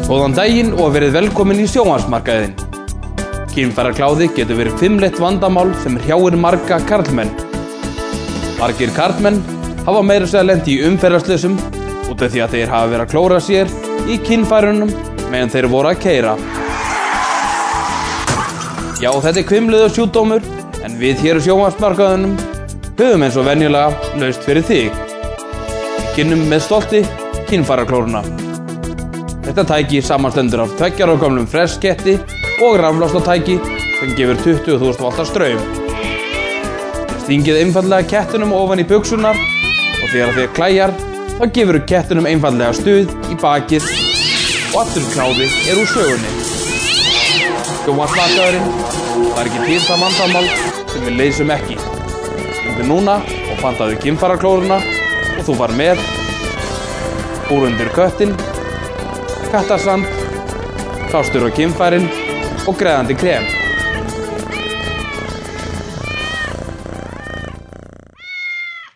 Góðan daginn og verið velkomin í sjónvarpsmarkaðinn. Kynfærakláði getur verið fimleitt vandamál sem hrjáir marga karlmenn. Margir karlmenn hafa meira að segja lent í umferðarslysum út af því að þeir hafa verið að klóra sér í kynfærunum meðan þeir voru að keyra. Já, þetta hvimleiður sjúkdómur, en við hér á sjónvarpsmarkaðinum höfum eins og venjulega laust fyrir þig. Við kynnum með stolti kynfæraklóruna. Þetta tæki samanstendur af 2 ára gömlum fressketti og rafláslatæki sem gefur 20.000 volta straum. Stingið einfallega kettinum ofan í buxurnar og þegar þeir klæjar þá gefur kettinum einfallega stuð í bakið og allur kláði úr sögunni. Sjónvarpsmarkaðurinn, það ekki til það vandamál sem við leysum ekki. Hringdu núna og pantaðu kynfæraklóruna og þú far með úr undir köttinn, kattasand, plástur á kynfærin og greiðandi krem.